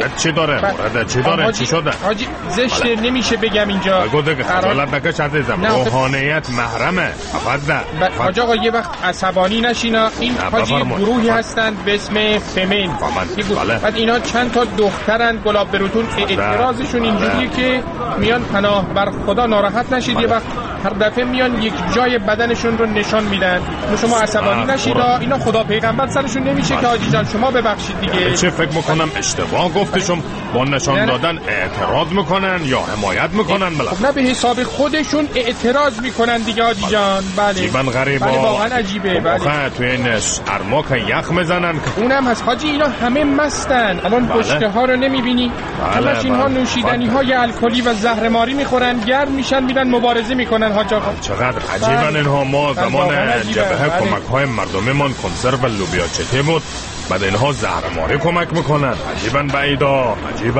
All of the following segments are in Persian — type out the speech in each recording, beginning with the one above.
مورد چی داره؟ چی شده؟ حاجی زشت نمیشه بگم اینجا. بگو دیگه خجالت نکش عزیزم. روحانیت محرمه. حاج آقا یه وقت عصبانی نشینا. این حاجی گروهی هستن به اسم فمین. بعد اینا چند تا دخترن گلاب بروتون. اعتراضشون اینجوریه که میان پناه بر خدا ناراحت نشید، یه وقت هر دفعه میان یک جای بدنشون رو نشان میدن. شما عصبانی نشید، اینا خدا پیغمبر سرشون نمیشه که حاجی جان شما ببخشید دیگه. چه فکر میکنم اشتباه گفتشم، با نشان دادن اعتراض میکنن یا حمایت میکنن؟ بله خب نه به حساب خودشون اعتراض میکنن دیگه حاجی جان. بله عجیبا غریبا. بله واقعا عجیبه. بله تو این سرما که یخ میزنن اونم هست حاجی. اینا همه مستن، الان بشکه ها رو نمیبینی؟ همش اینها نوشیدنی های الکلی و زهرماری میخورن، گرم میشن میرن مبارزه میکنن حاج آقا. چقدر عجیبن اینها. ما زمان جبهه کمک های مردمیمون کنسرو لوبیا چته بود، بعد اینها زهرماری کمک میکنن. عجیبن بعیدا.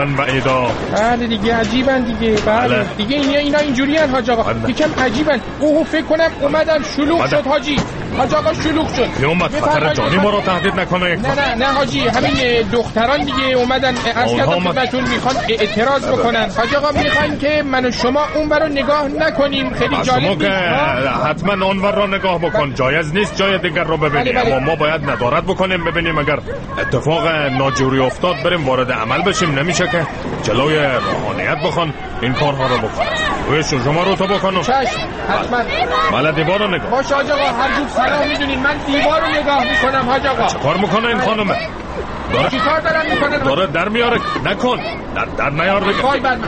بله دیگه عجیبن دیگه. بله دیگه اینا اینجوری ان حاج آقا. یکم عجیبن. فکر کنم اومدن شلوغ شد حاج آقا شلوغ شد. اومد خطر جانی ما رو تهدید نکنه. نه حاجی همین دختران دیگه اومدن از خدمتتون میخوان اعتراض بکنن. حاج آقا میخوان که من و شما اونور رو نگاه نکنیم. خیلی جالب نیست. حتما اونور رو نگاه بکن. جایز نیست جای دیگر رو ببینیم. اما ما باید ندارت بکنیم ببینیم اگر اتفاق ناجوری افتاد بریم وارد عمل بشیم. نمیشه که جلوی روحانیت بخوان این کارها رو بکنن. رویشون شما رو تو بکنم. چشم حتما. بله دیوار رو نگاه. باشه حاج آقا هر جور سلام میدونین من دیوار رو نگاه میکنم حاج آقا. چه کار میکنه این خانمه؟ چی کار دارن میکنن؟ داره در میاره. نکن در نیار دیگه. وای بر من.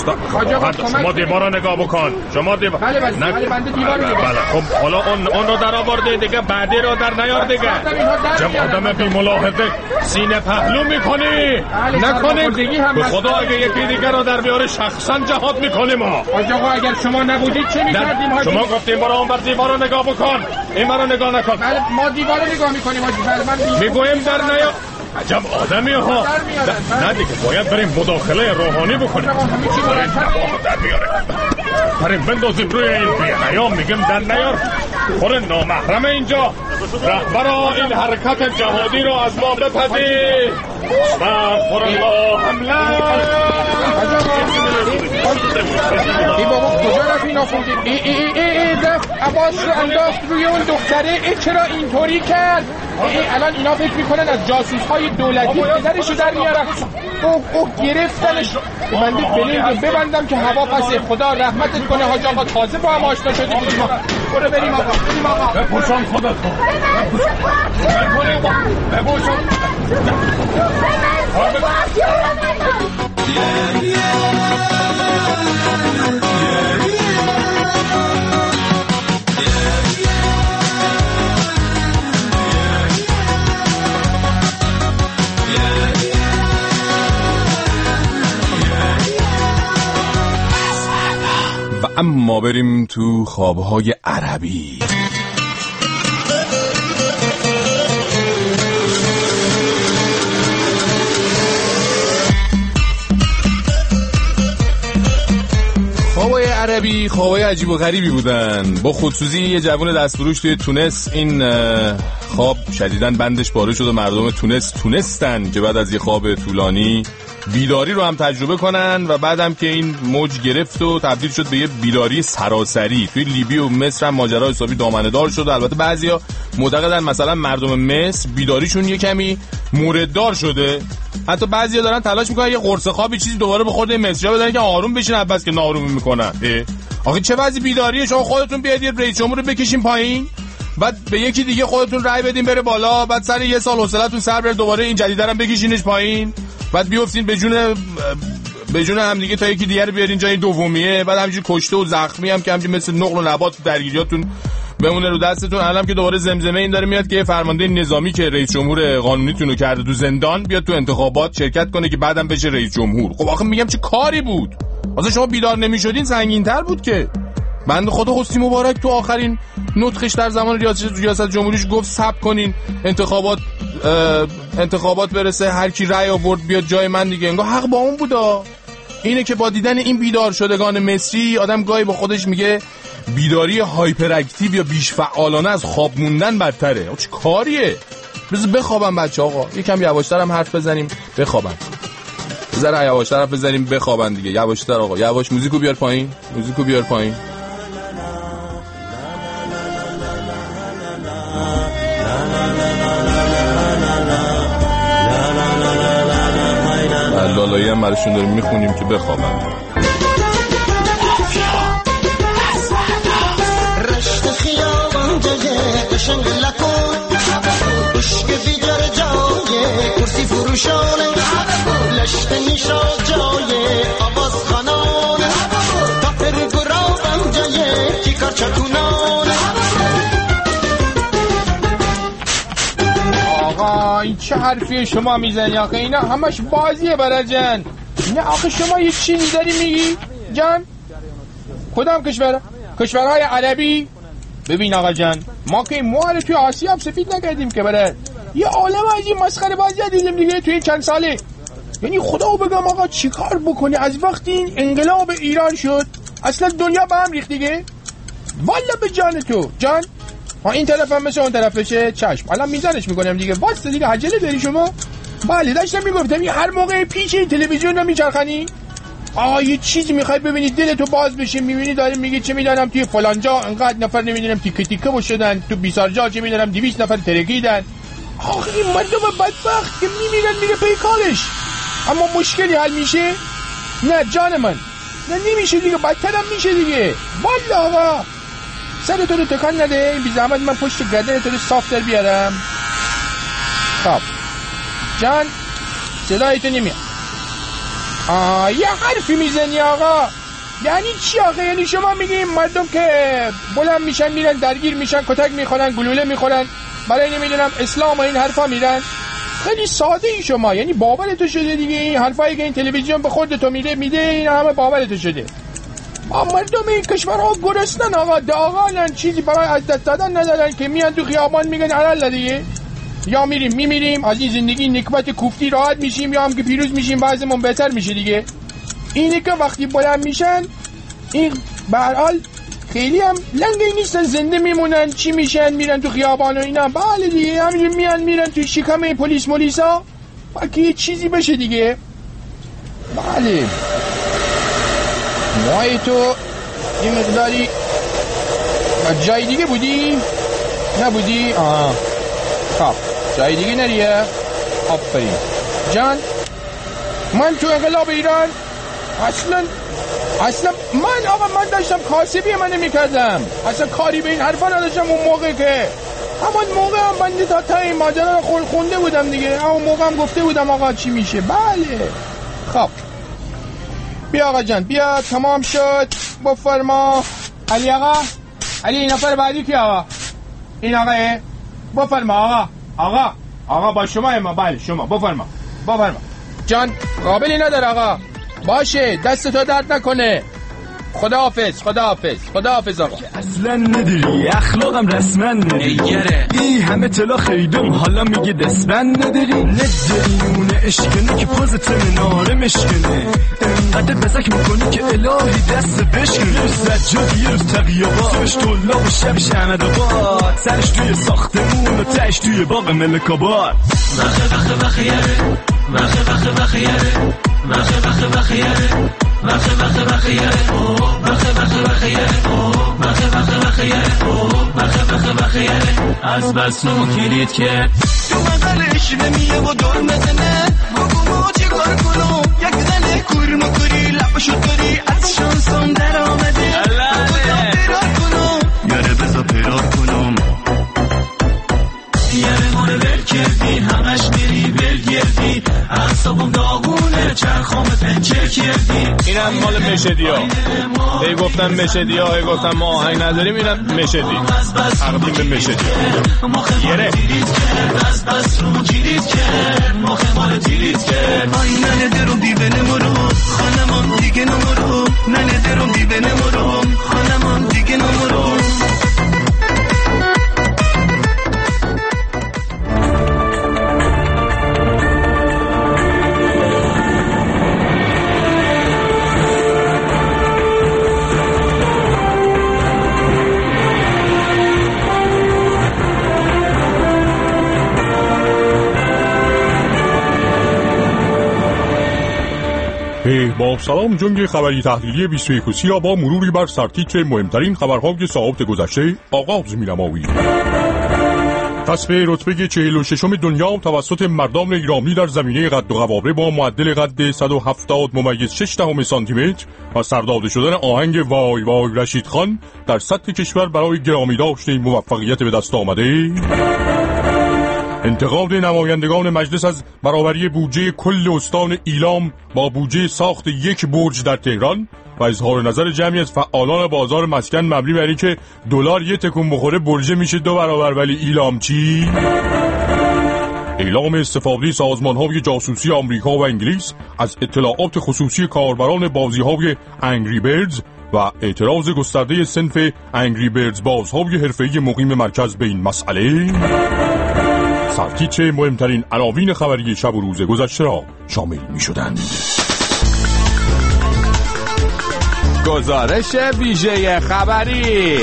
شما دیوار رو نگاه بکن. شما دیوار. بله بنده دیوار رو نگاه. بله خب حالا اون رو در آورده دیگه، بعدی رو در نیار دیگه. چه آدم بی ملاحظه سینه پهلو میکنی. نکنیم به خدا اگه یکی دیگه رو در بیاره شخصا جهاد میکنیم. حاج آقا اگر شما نبودید چه میکردیم حاج؟ شما گفتیم برو اون بر دیوار رو نگاه بکن، این رو نگاه نکن. بله ما دیوار رو نگاه میکنیم حاج. من میگویم در نیار. عجب آدمی ها. نه دیگه باید بریم مداخله روحانی بکنیم. بریم بندازیم روی این بی‌حیا. میگم در نیار. خور نامحرم اینجا. رهبرا این حرکت جهادی رو از ما بپذیر. استغفر الله. حمله. ای بابا کجا رفت این آفونده؟ دفت عباس رو انداخت روی اون دختره. چرا اینطوری کرد؟ الان اینا فکر میکنن از جاسوس های دولتی پدرشو در میارن. گرفتنش. بنده بلنگو ببندم که هوا پسه. خدا رحمتت کنه حاج آقا. تازه با هم آشنا شدیم. برو بریم آقا. بپوشان خودت. بپوشان. و اما بریم تو خوابهای عربی. خوابهای عربی خوابهای عجیب و غریبی بودن. با خودسوزی یه جوان دستفروش توی تونس این خواب شدیداً بندش پاره شد و مردم تونس تونستن که بعد از یه خواب طولانی بیداری رو هم تجربه کنن و بعدم که این موج گرفت و تبدیل شد به یه بیداری سراسری. توی لیبی و مصر هم ماجرا حسابی دامنه‌دار شد. البته بعضیا معتقدن مثلا مردم مصر بیداریشون یه کمی مورددار شده. حتی بعضیا دارن تلاش میکنن یه قرص خوابی چیزی دوباره به خورد مصری‌ها بدن که آروم بشین بس که ناآروم میکنن. آخه چه وضعی بیداریه؟ شما خودتون بیاید یه رئیس جمهور رو بکشین پایین، بعد به یکی دیگه خودتون رأی بدین بره بالا، بعد سر یه سال حوصله‌تون سر بره دوباره این جدیدارم بکشینش پایین، بعد بیافتین به جون هم دیگه تا یکی دیگه رو بیارین جای دومیه، بعد همینجوری کشته و زخمی هم که همینجوری مثل نقل و نبات درگیریاتون بمونه رو دستتون. الان که دوباره زمزمه این داره میاد که فرمانده نظامی که رئیس جمهور قانونیتون رو کرده تو زندان بیاد تو انتخابات شرکت کنه که بعدم بشه رئیس جمهور. خب آخه میگم چه کاری بود؟ اصلا شما بیدار نمیشدین سنگین‌تر بود که. بنده خدا حسنی مبارک تو آخرین نطقش در زمان ریاست جمهوریش گفت صبر کنین انتخابات برسه هر کی رأی آورد بیاد جای من دیگه. انگار حق با اون بودا. اینه که با دیدن این بیدار شدگان مصری آدم گاهی با خودش میگه بیداری هایپر اکتیو یا بیش فعالانه از خواب موندن بدتره. چه کاریه؟ بذار بخوابم بچه آقا، یکم یواشتر هم حرف بزنیم بخوابم. ذره یواش طرف بزنیم بخوابن دیگه. یواشتر آقا، یواش. موزیکو بیار پایین، موزیکو بیار پایین. لالایی هم براشون داریم میخونیم که بخوابن. رشت خیابان جگه قشنگ لکن عشق بیدر جای کرسی فروشانه لشت نیشا جای آواز خانانه تاپر گرابم جای کیکار چکونانه. آقا این چه حرفی شما میزنی آخه؟ اینا همش بازیه برای جان. نه آخه شما یه چیزی داری میگی جان؟ کدام کشور؟ کشورهای عربی؟ ببین آقا جان، ما که موال توی آسیا هم سفید نکردیم که برای یه عالم از این مسخره بازی دیدیم دیگه توی این چند ساله. یعنی خدا بگم آقا چی کار بکنی از وقتی این انقلاب ایران شد اصلا دنیا به هم ریخت دیگه. والا به جان تو جان، این طرف هم مثل اون طرف بشه چشم. الان میزنش میکنم دیگه. واسه دیگه عجله داری شما؟ بله داشتم میگفتم هر موقع پیش تلویزیون رو میچرخنی یه چیزی میخوای ببینی دلتو باز بشه، میبینی داره میگه چه میدونم توی فلان جا انقدر نفر نمیدونم تیکه تیکه بشدن، تو 20 جا چه میدونم 200 نفر ترکیدن. این مردم بدبخت که میمیرن میره پی کارش. اما مشکلی حل میشه؟ نه جان من، نه نمیشه دیگه، بدترم میشه دیگه. والا آقا سرتو رو تکان نده، این بی زحمت من پشت گردنتو رو صاف در بیارم. خب جان صدایتو نمیاد. یه حرفی میزنی آقا. یعنی چی آقا؟ یعنی شما میگین مردم که بلند میشن میرن درگیر میشن، کتک میخورن، گلوله میخورن، برای نمیدونم اسلام و این حرفا میرن؟ خیلی ساده ای شما، یعنی باورتو شده دیگه. این حرفایی که این تلویزیون به خودتو میده این همه باورتو شده. مردم این کشورها گرسنن آقا، داغانن، چیزی برای از دست دادن ندارن که میان تو خیابان میگن حلال دیگه. یا میمیریم از این زندگی نکبت کوفتی راحت میشیم، یا هم که پیروز میشیم بعضمون بهتر میشه دیگه. اینه که وقتی بلند میشن این به هر حال خیلی هم لنگی نیستن، زنده میمونن. چی میشن؟ میرن تو خیابان و اینا. بله دیگه همینجور میرن تو شکم پلیسا باید یه چیزی بشه دیگه. بله مای تو یه مقداری جای دیگه بودی؟ نبودی؟ خب جای دیگه نریه. آفرین جان. من تو انقلاب ایران اصلا من داشتم کاسبی من میکردم، اصلا کاری به این حرفا نداشتم اون موقع. که همون موقع هم بنده تا تای ماجرا رو خونده بودم دیگه. همون موقع هم گفته بودم آقا چی میشه. بله خب بیا آقا جان بیا، تمام شد. بفرما علی آقا. علی این نفر بعدی کی آقا؟ این آقاه. بفرما آقا با شما اما. بله شما بفرما جان. قابلی نداره آقا. باشه دستتو درد نکنه. خداحافظ آقا. اصلا نداری اخلاقم رسما نگره ای همه تلا خیدم حالا میگه دستبند نداری اون اشکنه که پوزت مناره مشکنه انقدر بزک میکنی که الهی دست بشکنه. روز زجاج یه روز تقیابا صبحش طلا و شبش احمد آباد، سرش توی ساختمون و تش توی باغ ملک آباد. از بس رو کلید کرد تو مقالش نمیه و دور مزنه. بگو چی کار کنم یک زنه کورمکوری لبشو داری از شانسون در آمده. پیرار کنم یاره بزا پیرار کنم. یاره مانه ول کردی همش میری بلگردی اعصابم داغونه چرخام پنچر کردی. اینم مال مشدی ها. ای گفتم مشدی ها، ای گفتم ما آهنگ نداریم. اینم مشدی تقدیم به مشدی یره از بس رو جیرید کرد مخه مال تیرید کرد. ننه درم دیوونه مرو خانمان دیگه نمرو. ننه درم دیوونه مرو خانمان دیگه نمرو. با سلام جنگ خبری تحلیلی 21 با مروری بر سرتیتر مهمترین خبرهای ساعات گذشته آغاز می‌نماییم. کسب رتبه 46 دنیا توسط مردان ایرانی در زمینه قد و قواره با معدل قد 170.6 سانتی متر و سرداده شدن آهنگ وای وای رشید خان در سطح کشور برای گرامی داشت این موفقیت به دست آمده. انتقاد نمایندگان مجلس از برابری بودجه کل استان ایلام با بودجه ساخت یک برج در تهران و اظهار نظر جمعی از فعالان بازار مسکن مبنی بر اینکه دلار یه تکون بخوره برج میشه 2 برابر ولی ایلام چی؟ اعلام استفاده سازمان‌های جاسوسی آمریکا و انگلیس از اطلاعات خصوصی کاربران بازی‌های انگری بردز و اعتراض گسترده صنف انگری بردز بازهای حرفه‌ای مقیم مرکز به این مسئله. سرتیتر مهمترین عناوین خبری شب و روز گذشته را شامل می‌شدند. گزارش ویژه خبری.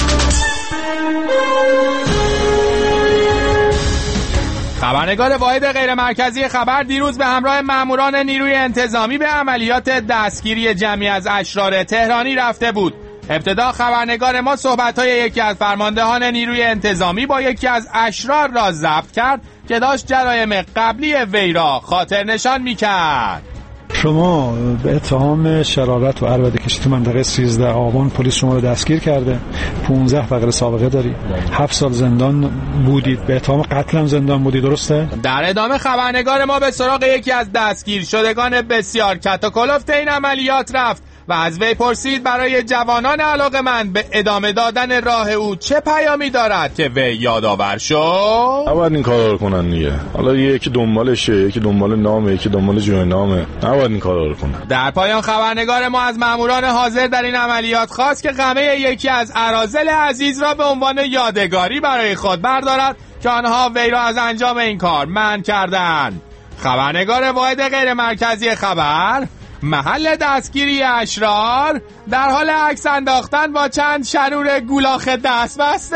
خبرنگار واحد غیر مرکزی خبر دیروز به همراه ماموران نیروی انتظامی به عملیات دستگیری جمعی از اشرار تهرانی رفته بود. ابتدا خبرنگار ما صحبت‌های یکی از فرماندهان نیروی انتظامی با یکی از اشرار را ضبط کرد که داشت جرایم قبلی وی را خاطر نشان می‌کرد. شما به اتهام شرارت و عربده کشی تو منطقه 13 آبان پلیس شما رو دستگیر کرده. 15 فقره سابقه داری. 7 سال زندان بودید. به اتهام قتل هم زندان بودید، درسته؟ در ادامه خبرنگار ما به سراغ یکی از دستگیر شدگان بسیار کت و کلفت این عملیات رفت و از وی پرسید برای جوانان علاقه‌مند به ادامه دادن راه او چه پیامی دارد که وی یادآور شد. نباید این کارا رو کنن دیگه. حالا یکی دنبالشه، یکی دنبال نامه، یکی دنبال جای نامه. نباید این کارا رو کنن. در پایان خبرنگار ما از ماموران حاضر در این عملیات خواست که غمه یکی از اراذل عزیز را به عنوان یادگاری برای خود بردارد که آنها وی را از انجام این کار منع کردند. خبرنگار واحد غیر مرکزی خبر محل دستگیری اشرار در حال عکس انداختن با چند شرور گولاخ دست بسته.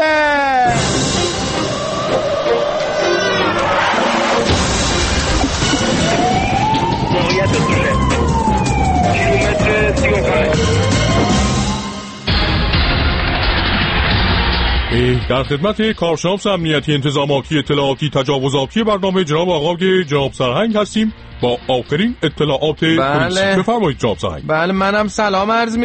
موقعیت دوله کیلومتر 35. در خدمت کارشناس امنیتی انتظاماتی اطلاعاتی تجاوزاتی برنامه جناب آقای جناب سرهنگ هستیم با آخرین اطلاعات پلیسی. بفرمایید جناب سرهنگ. بله منم سلام عرض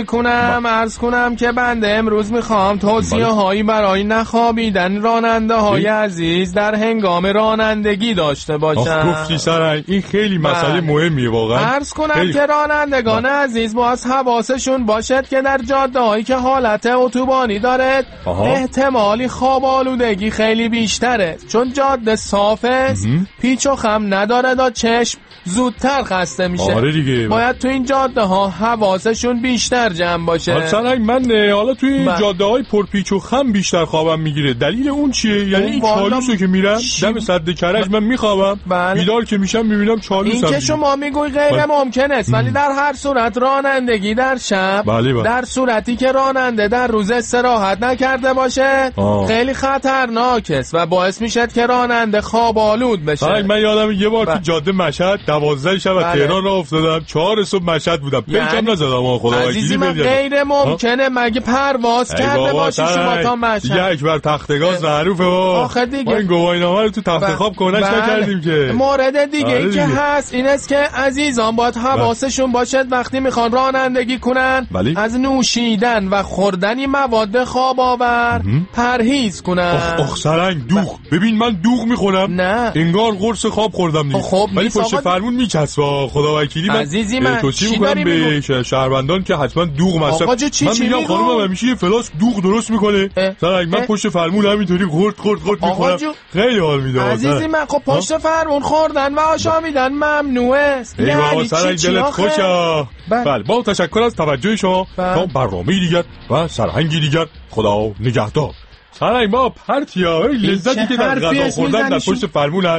کنم که بنده امروز میخوام توصیه هایی برای نخوابیدن راننده های عزیز در هنگام رانندگی داشته باشم. گفتی سرهنگ این خیلی مسئله مهمیه واقعا. عرض کنم که رانندگان عزیز باز حواسشون باشد که در جاده هایی که حالت اتوبانی دارد احتمالی خواب آلودگی خیلی بیشتره، چون جاده صافه، پیچ و خم نداره دا چشم زودتر خسته میشه. آره دیگه. باید تو این جاده ها حواسشون بیشتر جمع باشه. مثلا من حالا توی این جاده های پرپیچ و خم بیشتر خوابم میگیره. دلیل اون چیه؟ یعنی این چالوسو که میرم دم سد کرج من میخوابم، بیدار که میشم میبینم چالوس. این که شما میگوی غیر ممکن است، ولی در هر صورت رانندگی در شب در صورتی که راننده در روز استراحت نکرده باشه خیلی خطرناک است و باعث میشه که راننده خواب آلود بشه. من یادم یه بار تو جاده مشهد 12 شب از تهران راه افتادم، 4 صبح مشهد بودم، پیچم نزدم. خدا عزیزی من غیر ممکنه مگه پرواز کرده باشی شما تا مشهد. یک بر تختگاز معروفه آخه دیگه ما این گواهینامه رو تو تخت خواب کنش نکردیم که. مورد دیگه ای که هست این است که عزیزان باید حواسشون باشد وقتی میخوان رانندگی کنن از نوشیدن و خوردن مواد خواب آور پرهیز کنن. اخ سرنگ دوغ. ببین من دوغ میخورم نه انگار قرص خواب خوردم نیست، ولی پشت فرمون میچسبه. خدا وکیلی من توصیه میکنم به شهروندان که حتما دوغ مصرف. من میگم خانومم همیشه یه فلاس دوغ درست میکنه سرنگ، من پشت فرمون همینطوری خورد میخورم، خیلی حال میده. عزیزی من خب پشت فرمون خوردن و آشامیدن ممنوعه است. یعنی سرنگ دلت خوشه. بله با تشکر از توجه شما تا برنامه دیگر و سرهنگی دیگر. خدا نگهدار. سرنگ ما پرتیا لذتی که در غذا خوردن در پشت فرمون هست.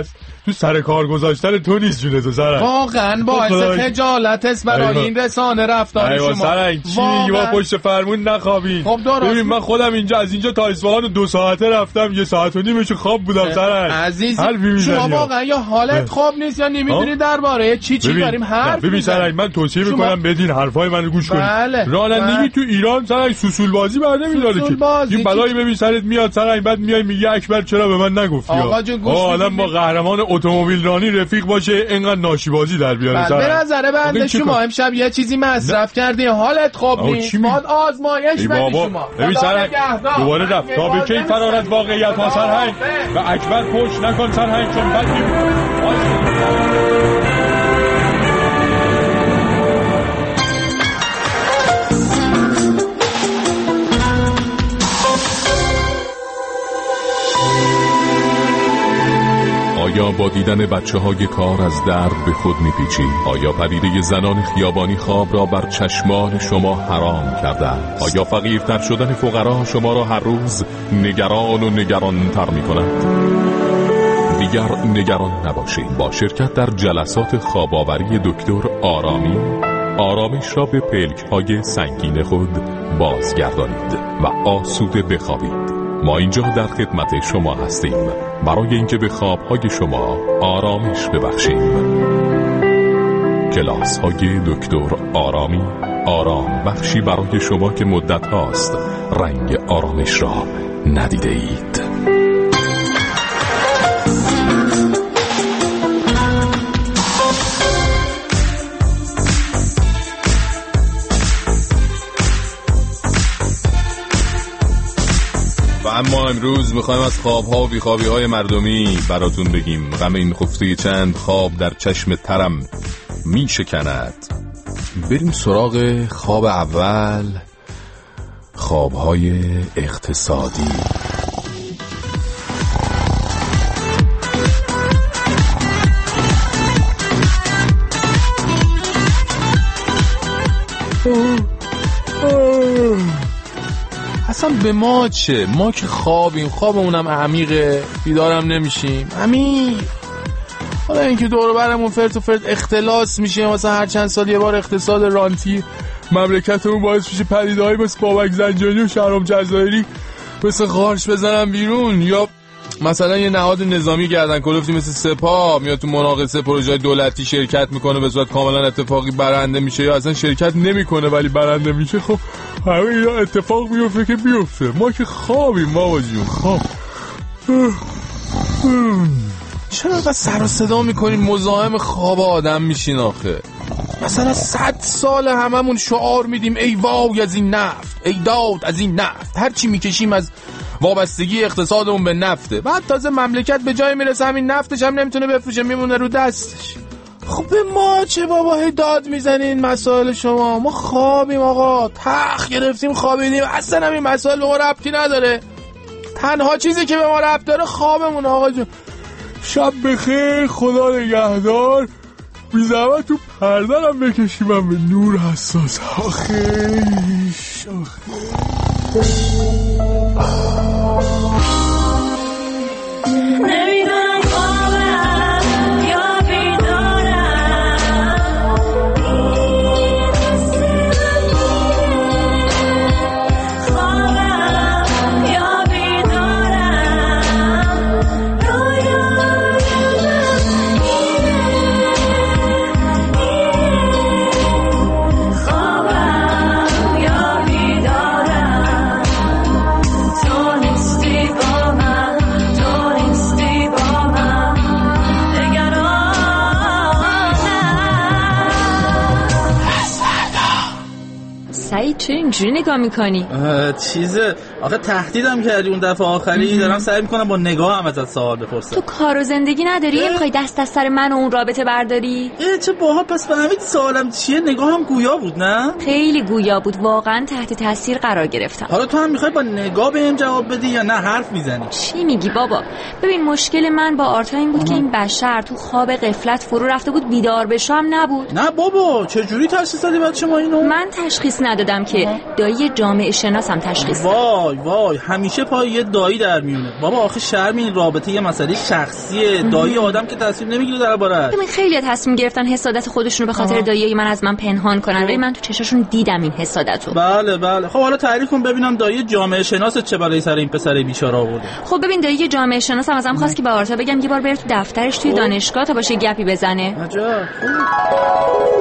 تو سر کار گذاشتن تو نیست جونه تو سرنگ. واقعا باعث خجالت است برای این رسانه رفتار شما. سرنگ چی میگی؟ ما پشت فرمون نخوابیم. خب درست. ببین من خودم از اینجا تا اصفهان 2 ساعته رفتم، 1.5 ساعت خواب بودم سرنگ. عزیز شما واقعا یا حالت خواب نیست یا نمیدونی درباره چی داریم حرف. ببین سرنگ من توصیه میکنم بدین حرفای منو گوش کنید. رانندگی تو ایران سرنگ سوسول بازی بر نمیداره که. این بلایی ببین سرت میاد سرنگ، بعد میای میگی اکبر چرا به من نگفتی؟ آدم با قهرمان اتومبیل رانی رفیق باشه اینقدر ناشی بازی در بیاره سرنگ. به نظر بنده شما امشب یه چیزی مصرف کردی، حالت خوب نیست. بعد آزمایش بدی شما. ببین سرنگ دوباره رفت تا به کی فرارت واقعیت ها سرنگ و اکبر پشت نکن سرنگ چون بد آیا با دیدن بچه‌های کار از درد به خود می‌پیچید؟ آیا پدیده زنان خیابانی خواب را بر چشمان شما حرام کردند؟ آیا فقیرتر شدن فقرا شما را هر روز نگران و نگران‌تر می‌کند؟ دیگر نگران نباشید. با شرکت در جلسات خواب‌آوری دکتر آرامی، آرامش را به پلک‌های سنگین خود بازگردانید و آسوده بخوابید. ما اینجا در خدمت شما هستیم برای اینکه به خوابهای شما آرامش ببخشیم. کلاس های دکتر آرامی، آرام بخشی برای شما که مدت هاست رنگ آرامش را ندیده اید. اما امروز میخوایم از خوابها و بیخوابی‌های مردمی براتون بگیم. غم این خفته چند خواب در چشم ترم میشکند. بریم سراغ خواب اول، خوابهای اقتصادی. اصلا به ما چه؟ ما که خوابیم، خوابمونم عمیقه، بیدارم نمیشیم. عمیق. حالا اینکه دور و برمون فرت و فرت اختلاس میشه، مثلا هر چند سال یه بار اقتصاد رانتی مملکتمون باعث میشه پدیده‌ای مثل بابک زنجانی و شهرام جزایری مثل قارچ بزنن بیرون، یا مثلا یه نهاد نظامی گردن کلفتی مثل سپاه میاد تو مناقصه پروژه دولتی شرکت میکنه، به صورت کاملا اتفاقی برنده میشه، یا اصلا شرکت نمیکنه ولی برنده میشه. خب همه اینا اتفاق میفته که بیفته. ما که خوابیم بابا جون. خواب چرا اینقدر سر و صدا میکنیم مزاحم خواب آدم میشین آخه؟ مثلا 100 سال هممون شعار میدیم ای وای از این نفت، ای داد از این نفت. هرچی میکشیم از وابستگی اقتصادمون به نفته. بعد تازه مملکت به جای میرسه همین نفتش هم نمیتونه بفروشه، میمونه رو دستش. خب به ما چه بابا؟ هی داد میزنین مسائل شما. ما خوابیم آقا، تخ گرفتیم خوابیدیم، اصلا همین مسائل به ما ربطی نداره. تنها چیزی که به ما ربط داره خوابمون آقا جون. شب بخیر، خدا نگهدار. بی زحمت تو پردرم بکشیمم به نور حساس. آخیش نمیدونم خوابم یا بیدارم، خوابم یا بیدارم، خوابم یا بیدارم. تو نیستی با من، تو نیستی با من، سعید چرا اینجوری نگاه میکنی؟ چیزه آخه تهدیدم کردی اون دفعه آخری، دارم سعی میکنم با نگاه هم ازت سوال بپرسم. تو کار و زندگی نداری؟ میخوای دست از سر من و اون رابطه برداری؟ چه باها، پس فهمیدی سوالم چیه؟ نگاه هم گویا بود نه؟ خیلی گویا بود، واقعا تحت تاثیر قرار گرفتم. حالا تو هم میخوای با نگاه بهم جواب بدی یا نه حرف میزنی؟ چی میگی بابا؟ ببین مشکل من با آرتا این بود که این بشر تو خواب غفلت فرو رفته بود، بیدار بشم نبود. نه بابا، چه جوری تشخیص دادی بچه ما اینو؟ من تشخیص ندادم، دادم که دایی جامعه شناسم تشخیص. وای همیشه پای یه دایی در میونه. بابا آخه شرم این رابطه یه مسئله شخصیه. دایی آدم که تصمیم نمیگیره درباره‌اش. ببین خیلی‌ها تصمیم گرفتن حسادت خودشونو به خاطر دایی من از من پنهان کنن، ولی من تو چشاشون دیدم این حسادتو. بله. خب حالا تعریف کن ببینم دایی جامعه شناس چه بلایی سر این پسر بیچاره آورده. خب ببین دایی جامعه شناسم ازم خواست که به آرتا بگم یه بار بره تو دفترش توی دانشگاه تا باشه گپی بزنه. عجب.